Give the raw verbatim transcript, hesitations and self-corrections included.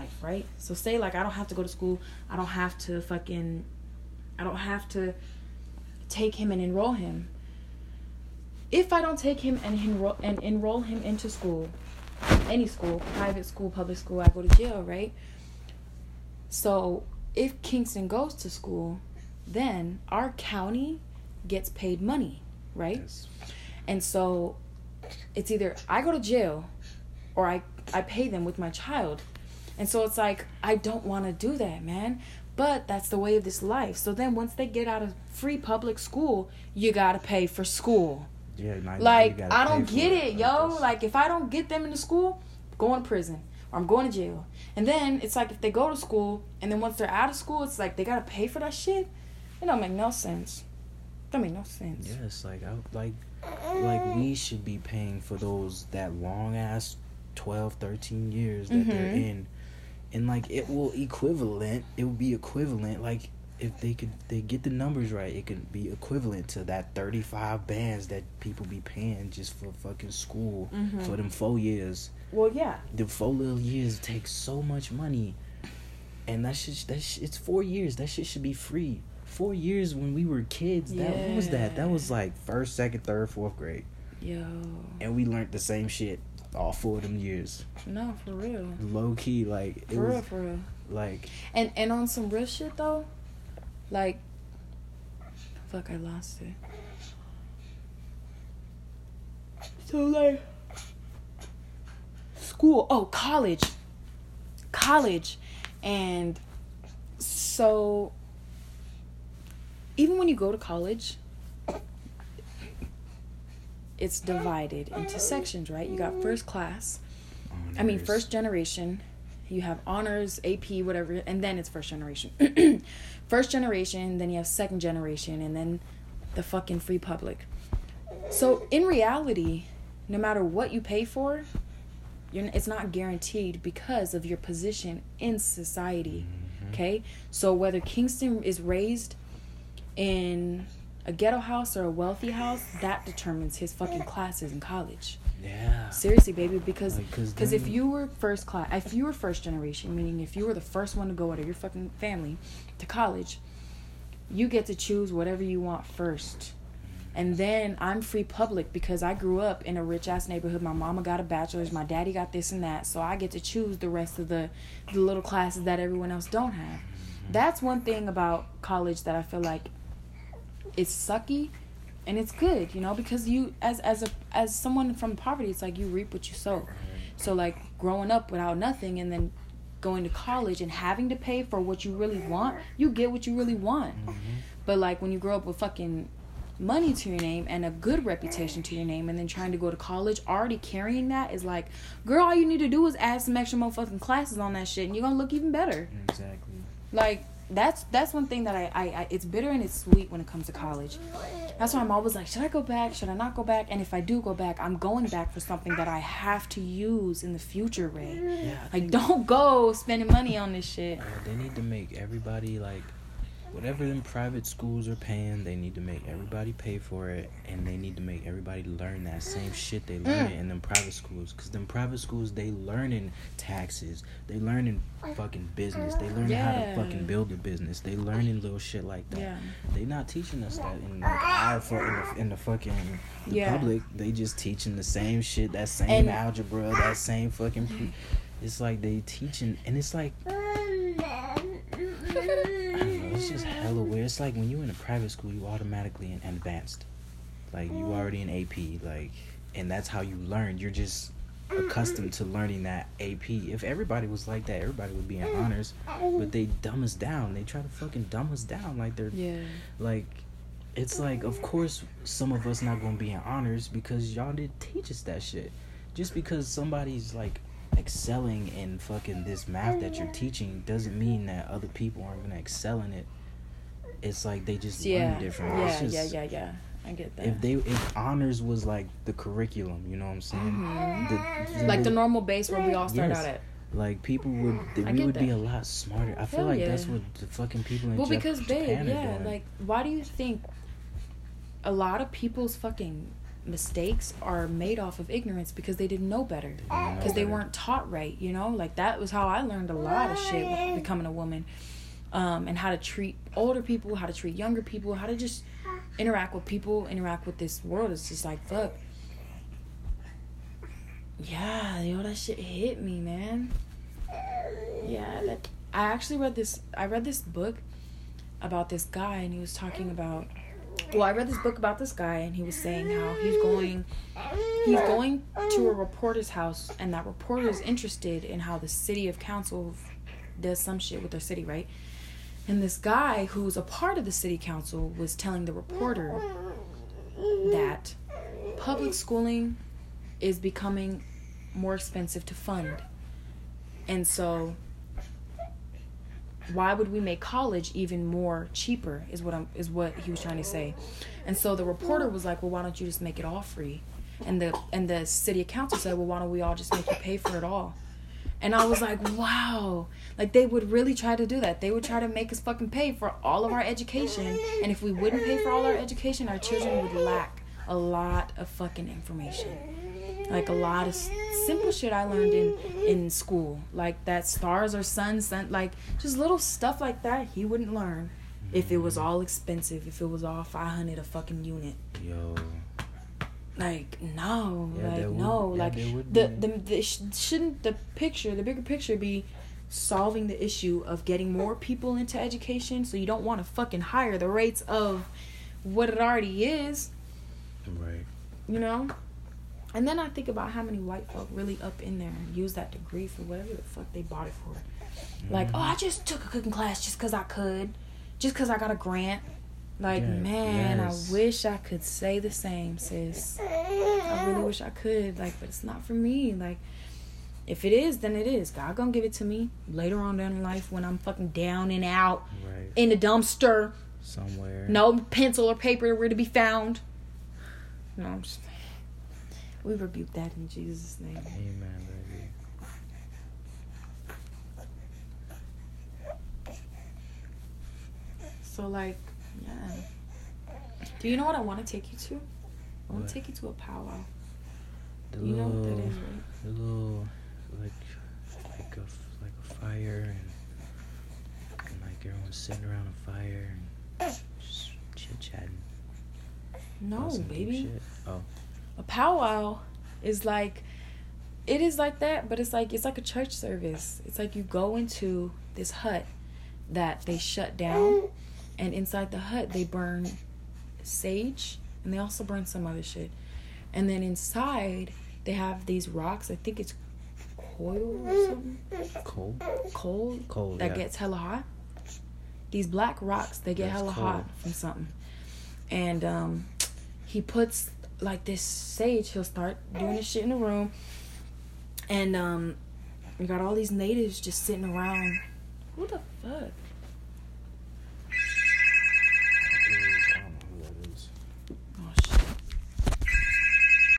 life, right? So say like I don't have to go to school. I don't have to fucking, I don't have to take him and enroll him. If I don't take him and enroll and enroll him into school, any school, private school, public school, I go to jail, right? So if Kingston goes to school, then our county gets paid money, right? Yes. And so it's either I go to jail or I, I pay them with my child. And so it's like, I don't want to do that, man. But that's the way of this life. So then once they get out of free public school, you got to pay for school. Yeah, now, like, now I don't get it, it yo. like, like, if I don't get them into school, I'm going to prison. Or I'm going to jail. And then it's like if they go to school, and then once they're out of school, it's like they got to pay for that shit. It don't make no sense. That make no sense. Yes, like, I, like, like we should be paying for those, that long-ass twelve, thirteen years that mm-hmm. they're in. And, like, it will equivalent, it will be equivalent, like, if they could, they get the numbers right, it could be equivalent to that thirty-five bands that people be paying just for fucking school mm-hmm. for them four years. Well, yeah. The four little years take so much money. And that shit, that shit, it's four years. That shit should be free. Four years when we were kids. Yeah. That, what was that? That was like first, second, third, fourth grade. Yo. And we learned the same shit all four of them years. No, for real. Low key, like it for was, real, for real. Like, and and on some real shit though, like, fuck, I lost it. So like, school. Oh, college. College, and so even when you go to college, it's divided into sections, right? You got first class. Honors. I mean, first generation. You have honors, A P, whatever, and then it's first generation. First generation, then you have second generation, and then the fucking free public. So, in reality, no matter what you pay for, you're, it's not guaranteed because of your position in society, mm-hmm. okay? So, whether Kingston is raised in a ghetto house or a wealthy house, that determines his fucking classes in college. Yeah. Seriously, baby, because like, cause if you were first class, if you were first generation, meaning if you were the first one to go out of your fucking family to college, you get to choose whatever you want first. And then I'm free public because I grew up in a rich ass neighborhood. My mama got a bachelor's, my daddy got this and that, so I get to choose the rest of the the little classes that everyone else don't have. That's one thing about college that I feel like it's sucky. And it's good, you know, because you, as as a as someone from poverty, it's like you reap what you sow. So, like, growing up without nothing and then going to college and having to pay for what you really want, you get what you really want. Mm-hmm. But, like, when you grow up with fucking money to your name and a good reputation to your name and then trying to go to college, already carrying that is like, girl, all you need to do is add some extra motherfucking classes on that shit and you're going to look even better. Exactly. Like, That's that's one thing that I, I, I it's bitter and it's sweet when it comes to college. That's why I'm always like, should I go back? Should I not go back? And if I do go back, I'm going back for something that I have to use in the future, Ray. Yeah, like, don't go spending money on this shit. Uh, they need to make everybody, like, whatever them private schools are paying, they need to make everybody pay for it, and they need to make everybody learn that same shit they learn mm. in them private schools. Because them private schools, they learning taxes, they learning fucking business, they learning yeah. how to fucking build a business, they learning little shit like that. Yeah. They not teaching us that in, like, our, in, the, in the fucking the yeah. public. They just teaching the same shit, that same and, algebra, that same fucking... Pre- it's like they teaching, and it's like... It's just hella weird. It's like when you in a private school, you automatically in advanced. Like, you already in A P, like, and that's how you learn. You're just accustomed to learning that A P. If everybody was like that, everybody would be in honors. But they dumb us down. They try to fucking dumb us down. Like, they're, yeah. like, it's like, of course, some of us not gonna be in honors because y'all didn't teach us that shit. Just because somebody's, like, excelling in fucking this math that you're teaching doesn't mean that other people aren't gonna excel in it. It's like they just yeah. learn different. Yeah, it's just, yeah, yeah, yeah. I get that. If they, if honors was like the curriculum, you know what I'm saying? Mm-hmm. The, like the normal base where we all start yes. out at. Like, people would, they, we would that. be a lot smarter. I feel Hell like yeah. that's what the fucking people in well, because, Japan babe, are yeah, doing. Like, why do you think a lot of people's fucking mistakes are made off of ignorance because they didn't know better, because they weren't taught right, you know. Like, that was how I learned a lot of shit with becoming a woman, um and how to treat older people, how to treat younger people, how to just interact with people, interact with this world. It's just like, fuck, yeah, yo, that shit hit me, man. Yeah, that I actually read this I read this book about this guy, and he was talking about Well, I read this book about this guy, and he was saying how he's going, he's going to a reporter's house, and that reporter is interested in how the city of council does some shit with their city, right? And this guy who's a part of the city council was telling the reporter that public schooling is becoming more expensive to fund, and so why would we make college even more cheaper is what I'm is what he was trying to say. And so the reporter was like, well, why don't you just make it all free? And the and the city council said, well, why don't we all just make you pay for it all? And I was like, wow, like, they would really try to do that. They would try to make us fucking pay for all of our education, and if we wouldn't pay for all our education, our children would lack a lot of fucking information. Like, a lot of simple shit I learned in, in school. Like, that stars are sun, sun. Like, just little stuff like that he wouldn't learn if it was all expensive. If it was all five hundred a fucking unit. Yo. Like, no. Yeah, like, would, no. yeah, like, the, the, the, shouldn't the picture, the bigger picture be solving the issue of getting more people into education, so you don't want to fucking hire the rates of what it already is. Right. You know? And then I think about how many white folk really up in there and use that degree for whatever the fuck they bought it for. Mm-hmm. Like, oh, I just took a cooking class just because I could. Just because I got a grant. Like, yeah, man, yes. I wish I could say the same, sis. I really wish I could. Like, but it's not for me. Like, if it is, then it is. God gonna give it to me later on down in life when I'm fucking down and out. Right. In the dumpster. Somewhere. No pencil or paper where to be found. No, I'm just... We rebuke that in Jesus' name. Amen, baby. So, like, yeah. Do you know what I want to take you to? I want to take you to a powwow. The you little, know what that is, right? The little, like, like a, like a fire, and, and like everyone's sitting around a fire and just chit-chatting. No, baby. Oh. A powwow is like, it is like that, but it's like, it's like a church service. It's like you go into this hut that they shut down, and inside the hut they burn sage, and they also burn some other shit. And then inside they have these rocks, I think it's coal or something. Coal? Coal? Coal, that yeah. gets hella hot. These black rocks, they get That's hella coal. hot from something. And um, he puts like this sage, he'll start doing this shit in the room, and um, you got all these natives just sitting around. Who the fuck?